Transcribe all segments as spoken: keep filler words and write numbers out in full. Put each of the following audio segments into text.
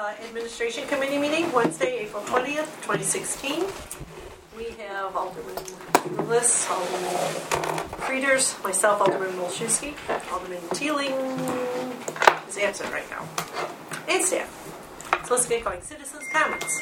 Uh, Administration Committee meeting, Wednesday, April twentieth, twenty sixteen. We have Alderman Lewis, Alderman Frieders, myself, Alderman Wolszewski, Alderman Teeling is absent right now, and staff. So let's get going. Citizens' comments.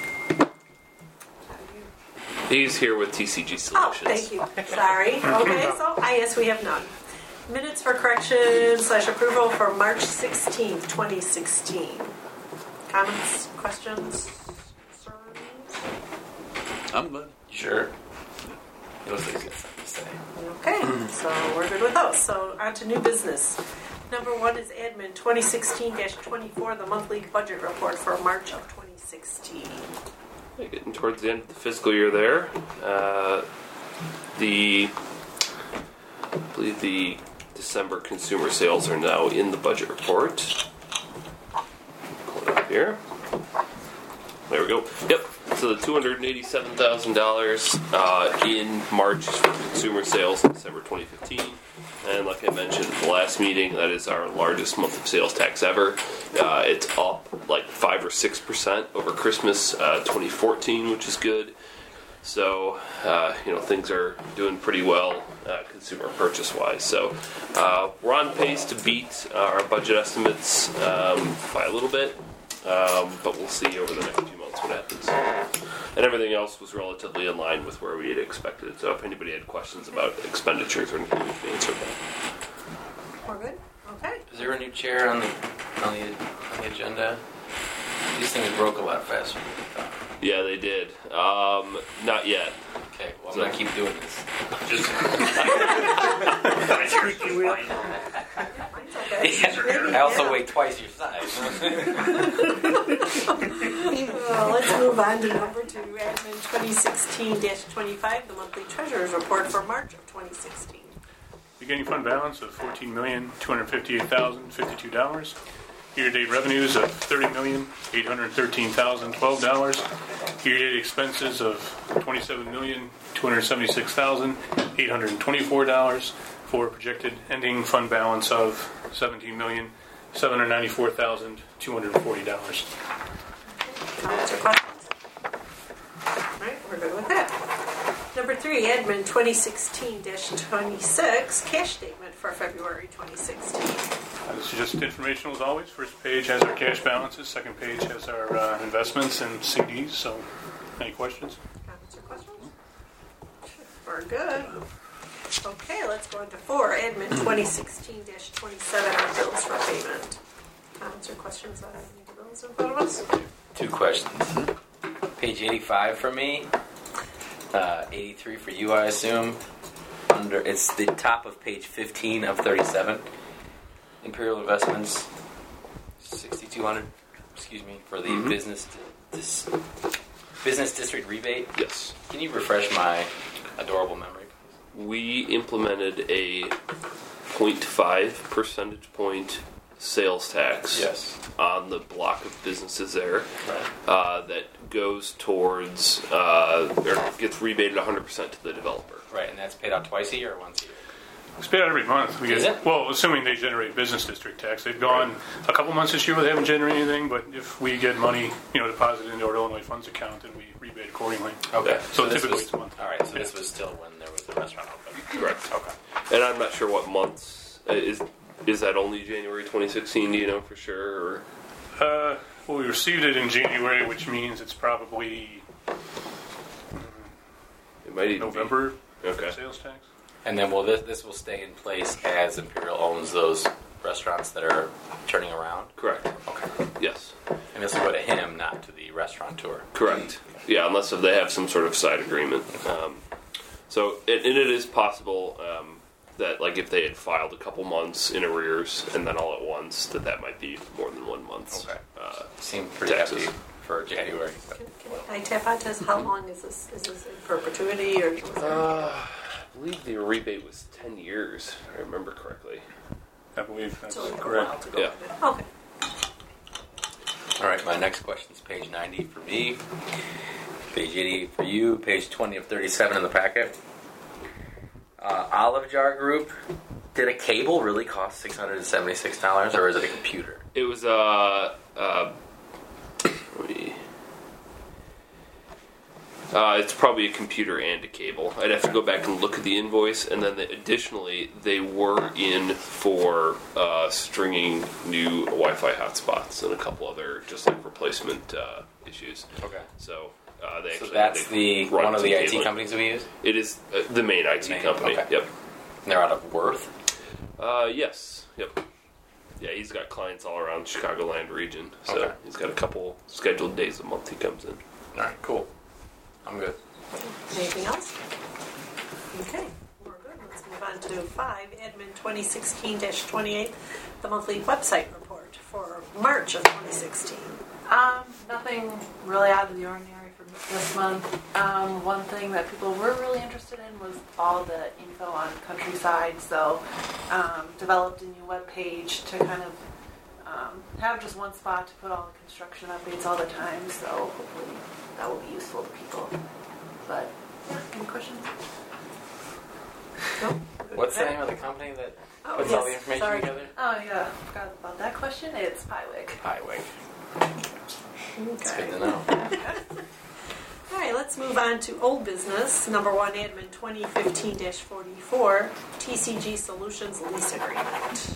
He's here with T C G Oh, Solutions. thank you. Sorry. Okay, so I yes, we have none. Minutes for correction slash approval for March sixteenth, twenty sixteen. Comments, questions, concerns? I'm good. Sure. It looks like it's got something to say. Okay, so we're good with those. So on to new business. Number one is admin twenty sixteen dash twenty-four, the monthly budget report for March of twenty sixteen. Getting towards the end of the fiscal year there. Uh, the, I believe the December consumer sales are now in the budget report. Pull it up here. There we go. Yep. So the two hundred eighty-seven thousand dollars uh, in March for consumer sales in December twenty fifteen. And like I mentioned at the last meeting, that is our largest month of sales tax ever. Uh, it's up like five or six percent over Christmas uh, twenty fourteen, which is good. So uh, you know things are doing pretty well, uh, consumer purchase wise. So uh, we're on pace to beat uh, our budget estimates um, by a little bit, um, but we'll see over the next few months what happens. And everything else was relatively in line with where we had expected. So if anybody had questions about expenditures or anything, we can answer that. We're good? Okay. Is there a new chair on the on the, on the agenda? These things broke a lot faster than we thought. Yeah, they did. Um, not yet. Okay, well, I'm going to keep doing this. Just Squeaky wheel. Mine's okay. yeah, I also weigh twice your size. Well, let's move on to number two, admin twenty sixteen dash twenty-five, the monthly treasurer's report for March of twenty sixteen. Beginning fund balance of fourteen million two hundred fifty-eight thousand fifty-two dollars. Year-to-date revenues of thirty million eight hundred thirteen thousand twelve dollars. Year-to-date expenses of twenty-seven million two hundred seventy-six thousand eight hundred twenty-four dollars for a projected ending fund balance of seventeen million seven hundred ninety-four thousand two hundred forty dollars. Comments or questions? All right, we're good with that. Number three, admin twenty sixteen dash twenty-six, cash statement for February twenty sixteen. Uh, this is just informational as always. First page has our cash balances. Second page has our uh, investments and C Ds. So, any questions? Comments or questions? We're good. Okay, let's go on to four, admin twenty sixteen dash twenty-seven, our bills for payment. Comments or questions on any of the bills in front of us? Two questions. Page eighty-five for me. Uh, eighty-three for you, I assume. Under it's the top of page fifteen of thirty-seven. Imperial Investments, sixty-two hundred. Excuse me for the Mm-hmm. business dis, business district rebate. Yes. Can you refresh my adorable memory? We implemented a zero point five percentage point sales tax Yes. on the block of businesses there Right. uh, that goes towards, uh, or gets rebated one hundred percent to the developer. Right, and that's paid out twice a year or once a year? It's paid out every month. We get, Is it? Well, assuming they generate business district tax. They've gone a couple months this year where they haven't generated anything, but if we get money, you know, deposited into our Illinois funds account, then we rebate accordingly. Okay. So, this typically was, it's a month. All right, so Yeah. this was still when there was the restaurant open. Correct. Okay. And I'm not sure what months. Uh, is is that only January twenty sixteen, do you know for sure? Or? Uh, well, we received it in January, which means it's probably It might even November Be. Okay. sales tax. And then will this this will stay in place as Imperial owns those restaurants that are turning around? Correct. Okay. Yes. And this will go to him, not to the restaurateur. Correct. Yeah, unless if they have some sort of side agreement. Um, so, it, and it is possible um, that, like, if they had filed a couple months in arrears and then all at once, that that might be more than one month's. Okay. Uh, Seemed pretty Taxes. hefty for January. Can, can I tap on this? How long is this? Is this in perpetuity or? Was there... uh, I believe the rebate was ten years, if I remember correctly. I believe that's So like a correct. while to go. Yeah. Okay. All right, my next question is page ninety for me, page eighty-eight for you, page twenty of thirty-seven in the packet. Uh, Olive Jar Group, did a cable really cost six hundred seventy-six dollars, or is it a computer? It was uh, uh, it's probably a computer and a cable. I'd have to go back and look at the invoice, and then the, additionally, they were in for uh, stringing new Wi-Fi hotspots and a couple other just like replacement uh, issues. Okay. So uh, they So actually that's they the run one of the some I T cabling. companies we use? It is uh, the main I T Main, company. okay. Yep. And they're out of Worth? Uh, yes. Yep. Yeah, he's got clients all around Chicagoland region, so Okay. he's got a couple scheduled days a month he comes in. Alright, cool. I'm good. Anything else? Okay, we're good. Let's move on to five, Admin twenty sixteen dash twenty-eight, the monthly website report for March of twenty sixteen. Um, nothing really out of the ordinary for this month. Um, one thing that people were really interested in was all the info on Countryside, so um, developed a new web page to kind of um, have just one spot to put all the construction updates all the time, so hopefully that will be useful to people. But, yeah, any questions? Nope. What's the name of the company that Oh, puts yes, all the information sorry. together? Oh, yeah, forgot about that question. It's Piwik. Highway. It's Okay. good to know. All right, let's move on to old business. Number one, Admin twenty fifteen dash forty-four, T C G Solutions lease agreement.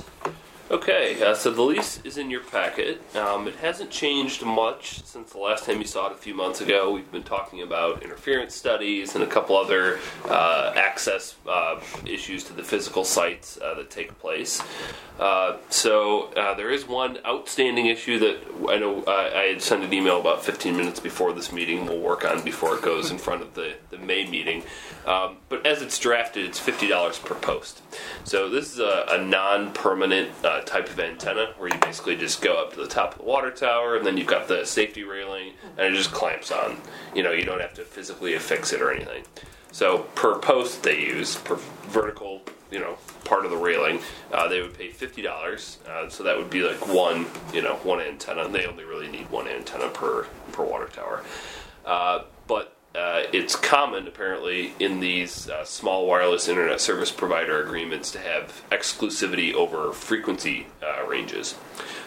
Okay, uh, so the lease is in your packet. Um, it hasn't changed much since the last time you saw it a few months ago. We've been talking about interference studies and a couple other uh, access uh, issues to the physical sites uh, that take place. Uh, so uh, there is one outstanding issue that I know uh, I had sent an email about fifteen minutes before this meeting. We'll work on before it goes in front of the, the May meeting. Um, but as it's drafted, it's fifty dollars per post. So this is a, a non-permanent uh, type of antenna where you basically just go up to the top of the water tower, and then you've got the safety railing, and it just clamps on. You know, you don't have to physically affix it or anything. So per post they use, per vertical, you know, part of the railing, uh, they would pay fifty dollars. Uh, so that would be like one, you know, one antenna. And they only really need one antenna per per water tower. Uh, but Uh, it's common, apparently, in these uh, small wireless internet service provider agreements to have exclusivity over frequency uh, ranges.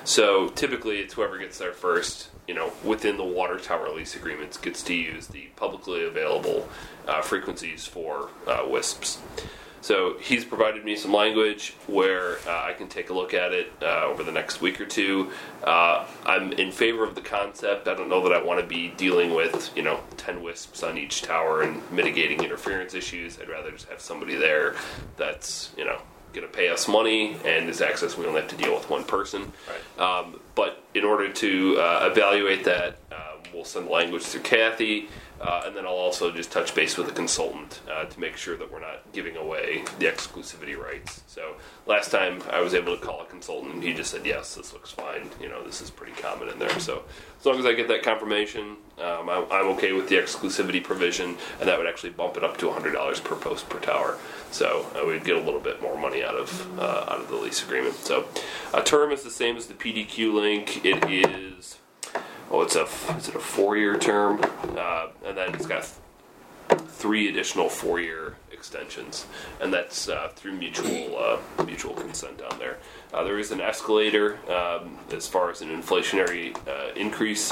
So typically, it's whoever gets there first, you know, within the water tower lease agreements, gets to use the publicly available uh, frequencies for uh, W I S Ps. So he's provided me some language where uh, I can take a look at it uh, over the next week or two. Uh, I'm in favor of the concept. I don't know that I want to be dealing with, you know, ten W I S Ps on each tower and mitigating interference issues. I'd rather just have somebody there that's, you know, going to pay us money and this access we only have to deal with one person. Right. Um, but in order to uh, evaluate that, uh, we'll send language through Kathy. Uh, and then I'll also just touch base with a consultant uh, to make sure that we're not giving away the exclusivity rights. So last time I was able to call a consultant and he just said, yes, this looks fine. You know, this is pretty common in there. So as long as I get that confirmation, um, I'm, I'm okay with the exclusivity provision, and that would actually bump it up to one hundred dollars per post per tower. So uh, we'd get a little bit more money out of uh, out of the lease agreement. So uh, term is the same as the P D Q link. It is... Oh, it's a is it a four-year term, uh, and then it's got th- three additional four-year extensions, and that's uh, through mutual uh, mutual consent on there. Uh, there is an escalator um, as far as an inflationary uh, increase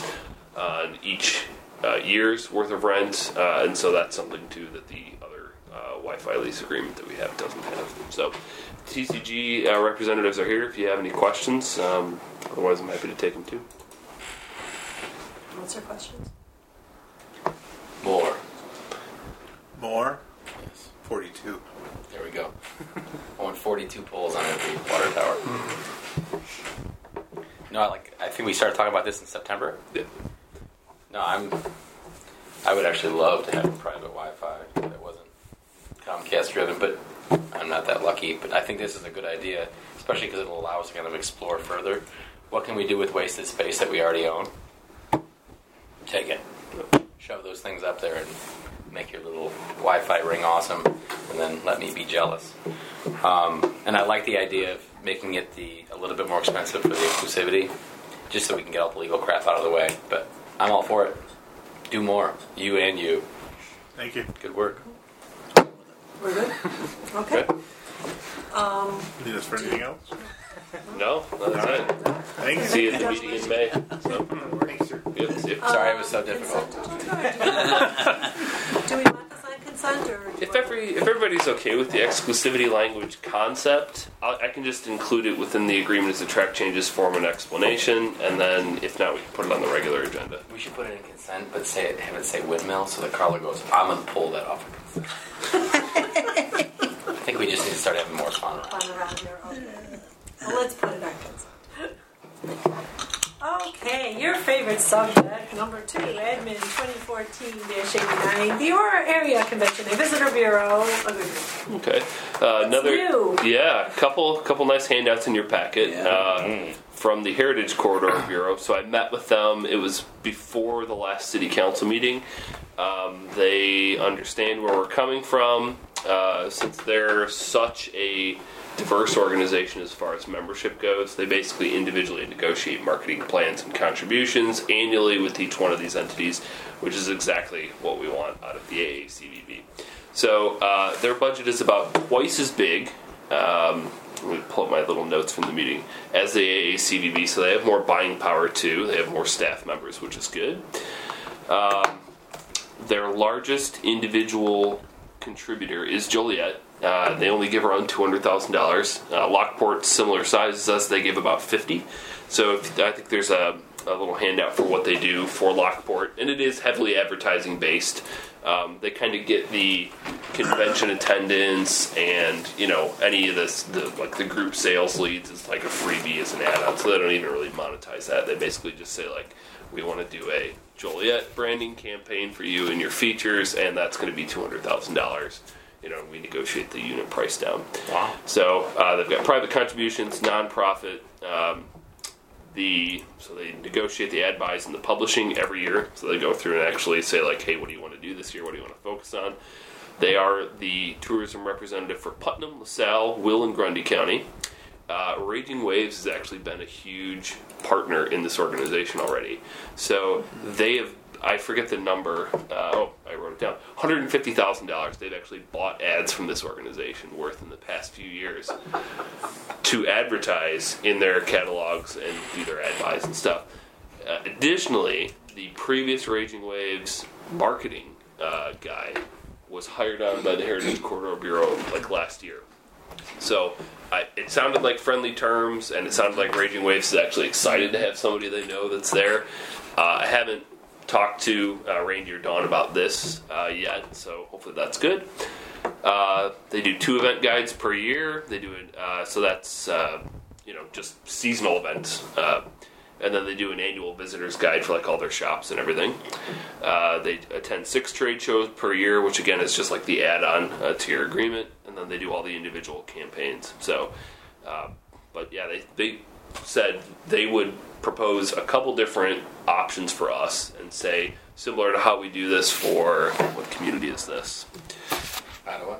on each uh, year's worth of rent, uh, and so that's something too that the other uh, Wi-Fi lease agreement that we have doesn't have. So T C G uh, representatives are here if you have any questions. Um, otherwise, I'm happy to take them too. What's your questions? More. More? Yes. forty-two. There we go. I want forty-two poles on every water tower. No, I like. I think we started talking about this in September. Yeah. No, I'm. I would actually love to have a private Wi-Fi that wasn't Comcast driven, but I'm not that lucky. But I think this is a good idea, especially because it'll allow us to kind of explore further. What can we do with wasted space that we already own? Take it. Shove those things up there and make your little Wi-Fi ring awesome, and then let me be jealous. Um, and I like the idea of making it the a little bit more expensive for the exclusivity, just so we can get all the legal crap out of the way. But I'm all for it. Do more. You and you. Thank you. Good work. We're good? Okay. Good. Um, Need us for anything else? No, that's it. Thank you. See you at the meeting in May. So, Thanks, sir. good. See you. Sorry it was so difficult. consent agenda? do we want this on consent or? do you If want- every if everybody's okay with the exclusivity language concept, I'll, I can just include it within the agreement as a track changes form and explanation, and then if not, we can put it on the regular agenda. We should put it in consent, but say it, have it say windmill, so that Carla goes, I'm going to pull that off of consent. I think we just need to start having more fun. Fun around here. Okay. Well, let's put it on consent. Okay, your favorite subject, number two, Admin twenty fourteen dash eighty-nine, the Aurora Area Convention and Visitor Bureau agreement. Okay. Uh, another. new. Yeah, couple couple nice handouts in your packet uh, from the Heritage Corridor Bureau. So I met with them. It was before the last City Council meeting. Um, they understand where we're coming from. Uh, since they're such a diverse organization as far as membership goes, they basically individually negotiate marketing plans and contributions annually with each one of these entities, which is exactly what we want out of the A A C V B. So uh, their budget is about twice as big. Um, let me pull up my little notes from the meeting, as the A A C V B, so they have more buying power too. They have more staff members, which is good. Um, their largest individual contributor is Joliet. Uh, they only give around two hundred thousand dollars. Uh, Lockport, similar size as us, they give about fifty. So if, I think there's a, a little handout for what they do for Lockport, and it is heavily advertising based. Um, they kind of get the convention attendance and, you know, any of this, the, like the group sales leads is like a freebie as an add-on, so they don't even really monetize that. They basically just say, like, we want to do a Joliet branding campaign for you and your features, and that's going to be two hundred thousand dollars. You know, we negotiate the unit price down. Wow. So uh, they've got private contributions, nonprofit. Um, the so they negotiate the ad buys and the publishing every year. So they go through and actually say, like, hey, what do you want to do this year? What do you want to focus on? They are the tourism representative for Putnam, LaSalle, Will, and Grundy County. Uh, Raging Waves has actually been a huge partner in this organization already. So they have, I forget the number, uh, oh, I wrote it down, one hundred fifty thousand dollars they've actually bought ads from this organization worth in the past few years to advertise in their catalogs and do their ad buys and stuff. Uh, additionally, the previous Raging Waves marketing uh, guy was hired on by the Heritage Corridor Bureau like last year. So I, it sounded like friendly terms, and it sounded like Raging Waves is actually excited to have somebody they know that's there. Uh, I haven't talked to uh, Reindeer Dawn about this uh, yet, so hopefully that's good. Uh, they do two event guides per year. They do it, uh, so that's uh, you know just seasonal events, uh, and then they do an annual visitors guide for like all their shops and everything. Uh, they attend six trade shows per year, which again is just like the add-on uh, to your agreement, and then they do all the individual campaigns. So, uh, but yeah, they they said they would propose a couple different options for us and say, similar to how we do this for, what community is this? Ottawa.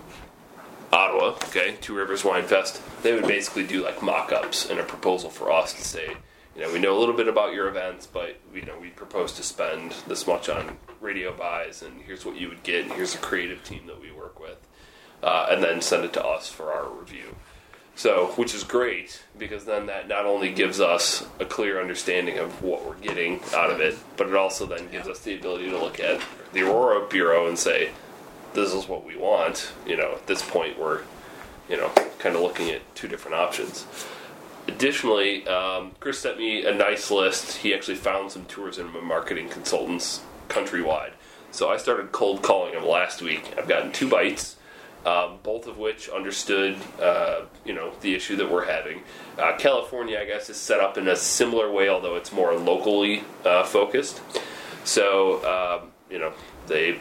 Ottawa, okay, Two Rivers Wine Fest. They would basically do like mock-ups and a proposal for us to say, you know, we know a little bit about your events, but you know, we propose to spend this much on radio buys, and here's what you would get, and here's a creative team that we work with, uh, and then send it to us for our review. So, which is great, because then that not only gives us a clear understanding of what we're getting out of it, but it also then gives us the ability to look at the Aurora Bureau and say, this is what we want. You know, at this point, we're, you know, kind of looking at two different options. Additionally, um, Chris sent me a nice list. He actually found some tourism and marketing consultants countrywide. So I started cold calling them last week. I've gotten two bites. Um, both of which understood, uh, you know, the issue that we're having. Uh, California, I guess, is set up in a similar way, although it's more locally uh, focused. So, um, you know, they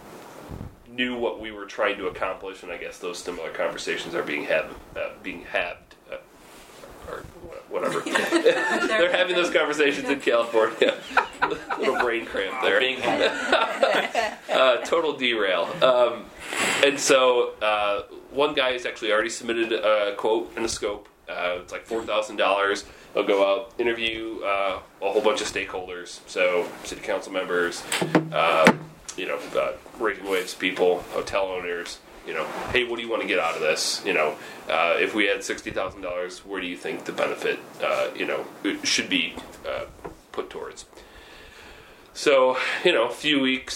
knew what we were trying to accomplish, and I guess those similar conversations are being had, uh, being had, uh, or whatever. They're having those conversations in California. Little brain cramp there. Being had. uh, total derail. Um, And so, uh, one guy has actually already submitted a quote and a scope. Uh, it's like four thousand dollars. They'll go out, interview uh, a whole bunch of stakeholders. So, city council members, uh, you know, uh, Raging Waves people, hotel owners. You know, hey, what do you want to get out of this? You know, uh, if we had sixty thousand dollars, where do you think the benefit, uh, you know, should be uh, put towards? So, you know, a few weeks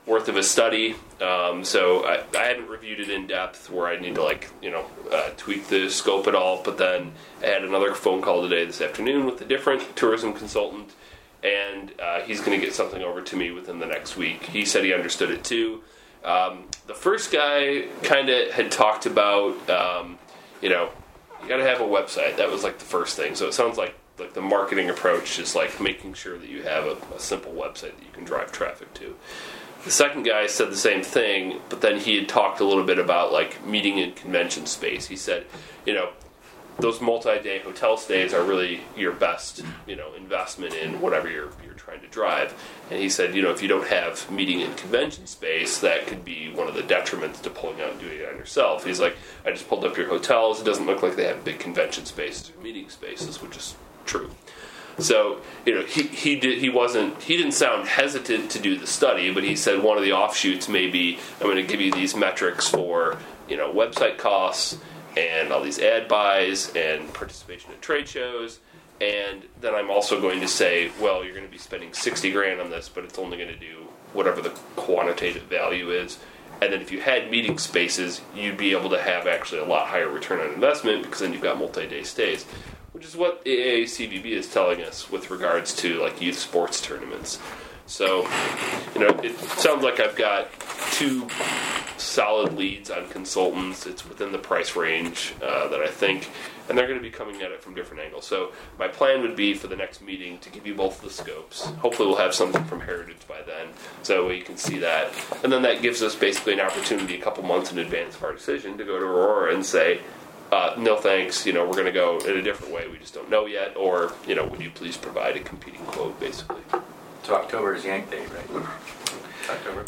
worth of a study. Um, so I, I haven't reviewed it in depth where I need to like you know uh, tweak the scope at all. But then I had another phone call today this afternoon with a different tourism consultant, and uh, he's going to get something over to me within the next week. He said he understood it too. Um, the first guy kind of had talked about um, you know you got to have a website. That was like the first thing. So it sounds like like the marketing approach is like making sure that you have a, a simple website that you can drive traffic to. The second guy said the same thing, but then he had talked a little bit about like meeting and convention space. He said, you know, those multi-day hotel stays are really your best, you know, investment in whatever you're you're trying to drive. And he said, you know, if you don't have meeting and convention space, that could be one of the detriments to pulling out and doing it on yourself. He's like, I just pulled up your hotels. It doesn't look like they have big convention spaces or meeting spaces, which is true. So, you know, he he did he wasn't he didn't sound hesitant to do the study, but he said one of the offshoots may be I'm going to give you these metrics for, you know, website costs and all these ad buys and participation in trade shows, and then I'm also going to say, well, you're going to be spending sixty grand on this, but it's only going to do whatever the quantitative value is. And then if you had meeting spaces, you'd be able to have actually a lot higher return on investment because then you've got multi-day stays. Which is what A A C V B is telling us with regards to like youth sports tournaments. So, you know, it sounds like I've got two solid leads on consultants. It's within the price range uh, that I think, and they're going to be coming at it from different angles. So my plan would be for the next meeting to give you both the scopes. Hopefully we'll have something from Heritage by then, so you can see that. And then that gives us basically an opportunity a couple months in advance of our decision to go to Aurora and say, Uh, no thanks, you know, we're going to go in a different way, we just don't know yet, or, you know, would you please provide a competing quote, basically. So October is Yank Day, right? October.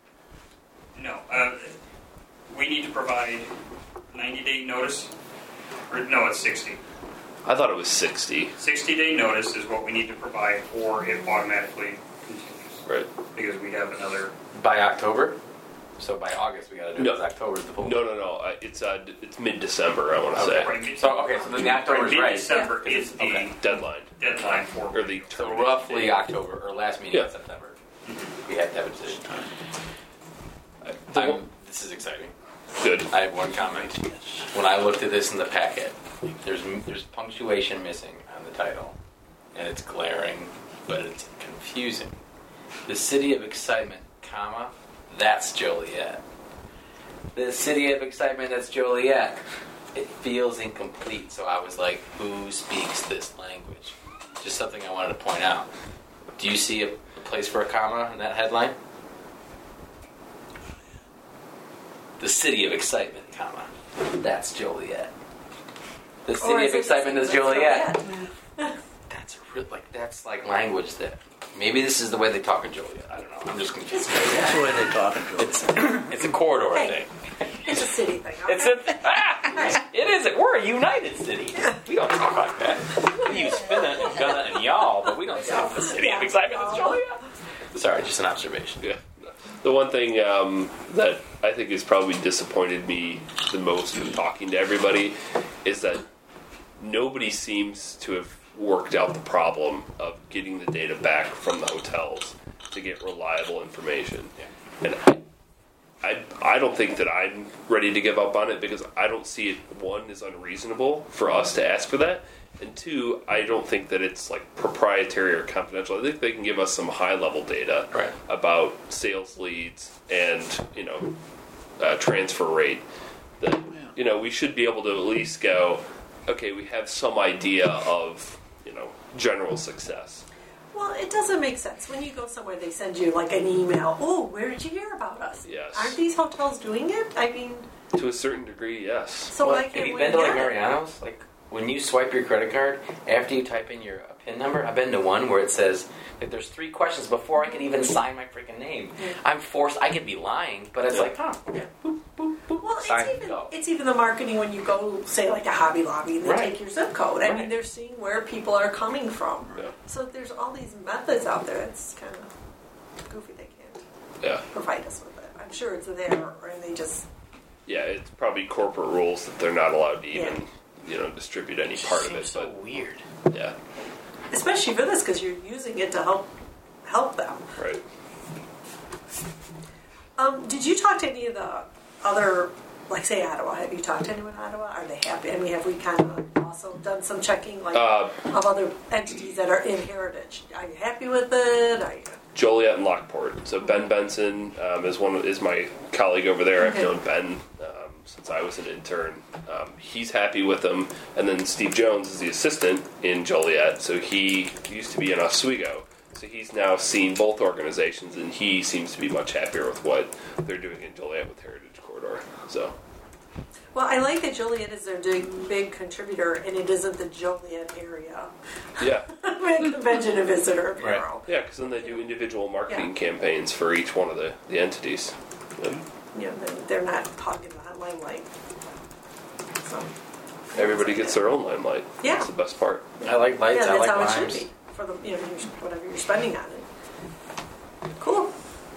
No, uh, we need to provide ninety-day notice, or no, it's sixty. I thought it was sixty. sixty-day notice is what we need to provide, or it automatically continues. Right. Because we have another... By October? So by August we got to do No. it. October is the full. No, no, no, uh, it's uh, it's mid-December, I want to Okay. say. Right, mid- So okay, so then the October is right, right. mid-December Yeah. is the Okay. Deadline. deadline for... Or the So termination roughly date. October or last meeting Yeah. in September, we had to have a decision. The I'm, one- this is exciting. Good. I have one comment. When I looked at this in the packet, there's there's punctuation missing on the title, and it's glaring, but it's confusing. The City of Excitement, comma, that's Joliet. The City of Excitement, that's Joliet. It feels incomplete, so I was like, who speaks this language? Just something I wanted to point out. Do you see a place for a comma in that headline? The City of Excitement, comma, that's Joliet. The City Or of is it Excitement is the City of Joliet. Joliet? That's real, like that's like language that maybe this is the way they talk in Joliet. I don't know. I'm just confused. That's the way they talk. It's it's a corridor Hey. thing. It's a city thing. Okay? It's a ah, it is. We're a united city. We don't talk like that. We use finna and gonna and y'all, but we don't say the City of Excitement is Joliet. Sorry, just an observation. Yeah. The one thing um, that I think has probably disappointed me the most in talking to everybody is that nobody seems to have worked out the problem of getting the data back from the hotels to get reliable information. And I, I, I don't think that I'm ready to give up on it because I don't see it, one, is unreasonable for us to ask for that, and two, I don't think that it's like proprietary or confidential. I think they can give us some high-level data Right. about sales leads and, you know, uh, transfer rate that, you know, we should be able to at least go, okay, we have some idea of, you know, general success. Well, it doesn't make sense. When you go somewhere, they send you like an email. Oh, where did you hear about us? Yes. Aren't these hotels doing it? I mean, To a certain degree, yes. so Well, why have can't you we been to like get it? Mariano's? Like when you swipe your credit card after you type in your uh, PIN number, I've been to one where it says like there's three questions before I can even sign my freaking name. I'm forced. I could be lying, but it's Yeah. like, huh? Yeah. Boop, boop, boop. Well, it's Sign, even, go. it's even the marketing when you go, say, like a Hobby Lobby, and they Right. take your zip code. I Right. mean, they're seeing where people are coming from. Yeah. So there's all these methods out there. It's kind of goofy they can't Yeah. provide us with it. I'm sure it's there, and they just... Yeah, it's probably corporate rules that they're not allowed to even, Yeah. you know, distribute any part of Seems it. so But weird. yeah, Especially for this, because you're using it to help help them. right. Um, did you talk to any of the other, like say Ottawa? Have you talked to anyone in Ottawa? Are they happy? I mean, have we kind of also done some checking, like Uh, of other entities that are in Heritage? Are you happy with it? Are you... Joliet and Lockport. So Ben Benson um, is one of, is my colleague over there. I've Okay. known Ben um, since I was an intern. Um, he's happy with them. And then Steve Jones is the assistant in Joliet. So he used to be in Oswego. So he's now seen both organizations, and he seems to be much happier with what they're doing in Joliet with Heritage Corridor. So. Well, I like that Joliet is their big, big contributor, and it isn't the Joliet area. Yeah. Convention and Visitor Bureau. Yeah, because then they do individual marketing Yeah. campaigns for each one of the, the entities. Yeah. You know, they're, they're not hogging the limelight. So, Everybody gets their own limelight. Yeah. That's the best part. I like lights. yeah, I that's like how it limes. should be for the you know whatever you're spending on it. Cool.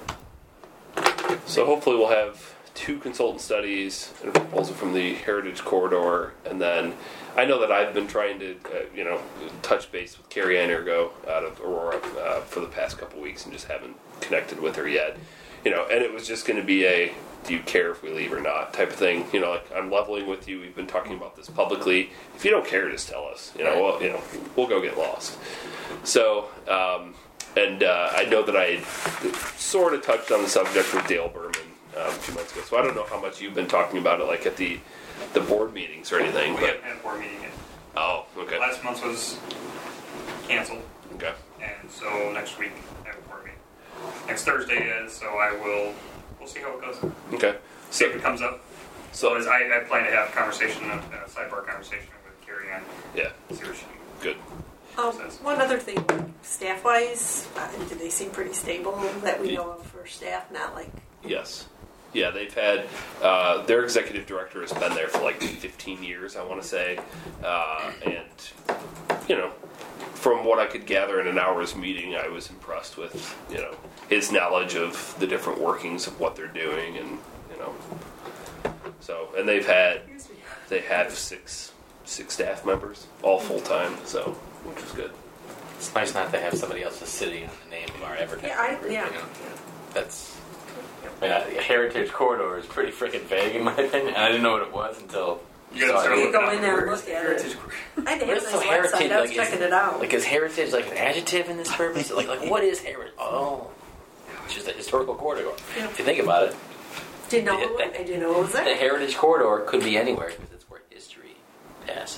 So hopefully we'll have two consultant studies and a proposal from the Heritage Corridor, and then I know that I've been trying to, uh, you know, touch base with Carrie Ann Ergo out of Aurora uh, for the past couple weeks and just haven't connected with her yet. You know, and it was just going to be a, do you care if we leave or not type of thing. You know, like I'm leveling with you. We've been talking about this publicly. If you don't care, just tell us. You know, well, you know, we'll go get lost. So, um, and uh, I know that I sort of touched on the subject with Dale Berman um, a few months ago. So I don't know how much you've been talking about it, like at the the board meetings or anything. We But haven't had a board meeting yet. oh, okay, Last month was canceled, okay, and so next week I have a board meeting. Next Thursday is, so I will. We'll see how it goes. okay. See if So, it comes up. so So as I, I plan to have a conversation, a, a sidebar conversation with Carrie Ann. yeah, See what she. good. Um, one other thing, staff-wise, uh, do they seem pretty stable that we know of for staff? Not like Yes. Yeah, they've had, uh, their executive director has been there for like fifteen years, I want to say. Uh, and, you know, from what I could gather in an hour's meeting, I was impressed with, you know, his knowledge of the different workings of what they're doing and, you know. So, and they've had, they have six, six staff members, all full-time, so, which is good. It's nice not to have somebody else's city on the name of our advertising Yeah, I- group, yeah. you know? That's... Yeah, the Heritage Corridor is pretty freaking vague in my opinion, and I didn't know what it was until You gotta saw start it. you looking go up. in there and look at it. I had a What's nice so website. heritage? I was Like, checking is, it out. like, is heritage like an adjective in this purpose? like, like what is heritage? Oh, it's just a historical corridor. Yeah. If you think about it, Didn't know. the- It, I didn't know it was the there. Heritage Corridor could be anywhere because it's where history passes.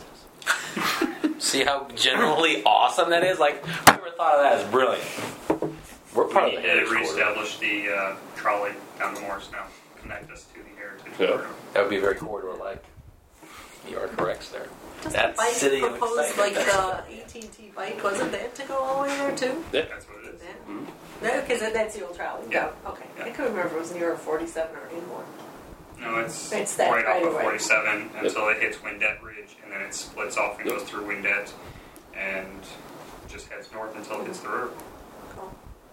See how generally awesome that is? Like, whoever thought of that is brilliant. We're part We of the need to Heritage Corridor. reestablish the uh, trolley down to Morris now. Connect us to the Heritage Yeah. Corridor. That would be very corridor-like. You are correct, sir. Just That's the bike city of proposed, like excitement. the A T and T bike, wasn't that to go all the way there too? Yeah. That's what it is. No, because that's the old trolley. Yeah. Okay. Yeah. I couldn't remember if it was near forty-seven or anymore. No, it's, It's that right right off of away. forty-seven until it hits Windette Ridge, and then it splits off and goes through Windette, and just heads north until it hits the river. Cool.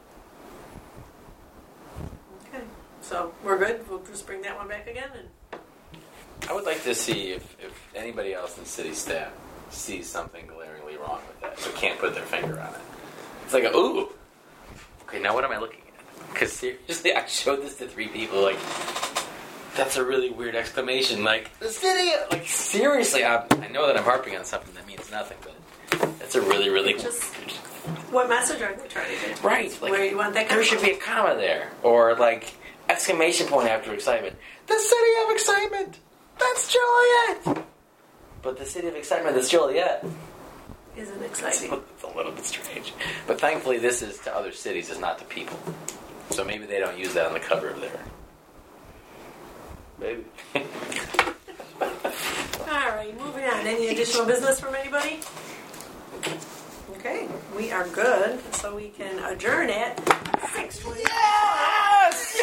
Okay. So we're good. We'll just bring that one back again. And I would like to see if, if anybody else in city staff sees something glaringly wrong with that, but can't put their finger on it. It's like, a, ooh, okay, now what am I looking at? Because seriously, I showed this to three people, like, that's a really weird exclamation. Like, the city, like, seriously, I, I know that I'm harping on something that means nothing, but that's a really, really just what message are they trying to get? right. Like, Where you want that? there should be a comma there, or like exclamation point after excitement. The city of excitement. That's Joliet. But the city of excitement that's Joliet. Isn't It's exciting. a little bit strange. But thankfully, this is to other cities, it's not to people. So maybe they don't use that on the cover of their. Maybe. All right, moving on. Any additional business from anybody? Okay, we are good, so we can adjourn at six twenty.